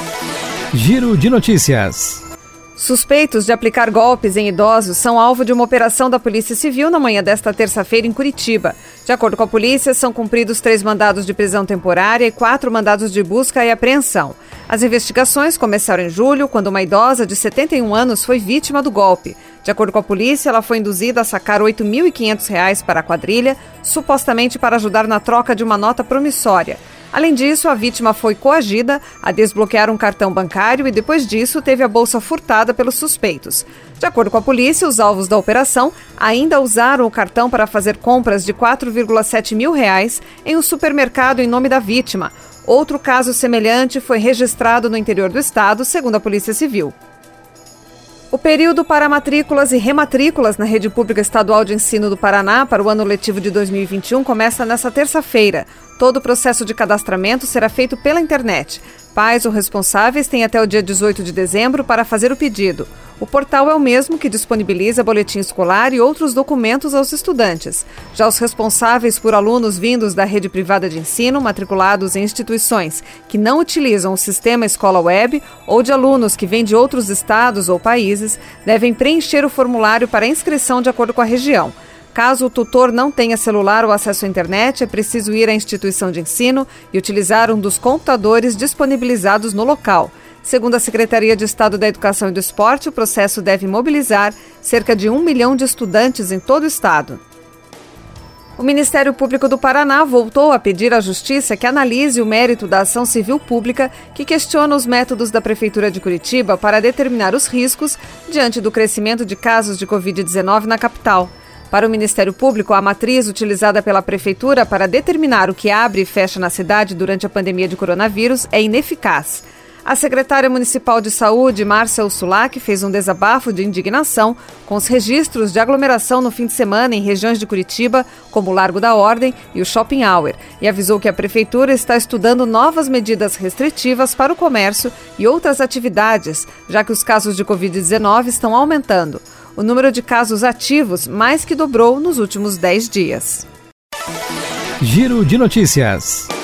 Giro de notícias. Suspeitos de aplicar golpes em idosos são alvo de uma operação da Polícia Civil na manhã desta terça-feira em Curitiba. De acordo com a polícia, são cumpridos 3 mandados de prisão temporária e 4 mandados de busca e apreensão. As investigações começaram em julho, quando uma idosa de 71 anos foi vítima do golpe. De acordo com a polícia, ela foi induzida a sacar R$ 8.500 para a quadrilha, supostamente para ajudar na troca de uma nota promissória. Além disso, a vítima foi coagida a desbloquear um cartão bancário e, depois disso, teve a bolsa furtada pelos suspeitos. De acordo com a polícia, os alvos da operação ainda usaram o cartão para fazer compras de R$ 4,7 mil em um supermercado em nome da vítima. Outro caso semelhante foi registrado no interior do estado, segundo a Polícia Civil. O período para matrículas e rematrículas na Rede Pública Estadual de Ensino do Paraná para o ano letivo de 2021 começa nesta terça-feira. Todo o processo de cadastramento será feito pela internet. Pais ou responsáveis têm até o dia 18 de dezembro para fazer o pedido. O portal é o mesmo que disponibiliza boletim escolar e outros documentos aos estudantes. Já os responsáveis por alunos vindos da rede privada de ensino, matriculados em instituições que não utilizam o sistema Escola Web ou de alunos que vêm de outros estados ou países, devem preencher o formulário para inscrição de acordo com a região. Caso o tutor não tenha celular ou acesso à internet, é preciso ir à instituição de ensino e utilizar um dos computadores disponibilizados no local. Segundo a Secretaria de Estado da Educação e do Esporte, o processo deve mobilizar cerca de 1 milhão de estudantes em todo o estado. O Ministério Público do Paraná voltou a pedir à Justiça que analise o mérito da ação civil pública que questiona os métodos da Prefeitura de Curitiba para determinar os riscos diante do crescimento de casos de Covid-19 na capital. Para o Ministério Público, a matriz utilizada pela Prefeitura para determinar o que abre e fecha na cidade durante a pandemia de coronavírus é ineficaz. A secretária municipal de saúde, Márcia Ursulac, fez um desabafo de indignação com os registros de aglomeração no fim de semana em regiões de Curitiba, como o Largo da Ordem e o Shopping Hour, e avisou que a Prefeitura está estudando novas medidas restritivas para o comércio e outras atividades, já que os casos de Covid-19 estão aumentando. O número de casos ativos mais que dobrou nos últimos 10 dias. Giro de notícias.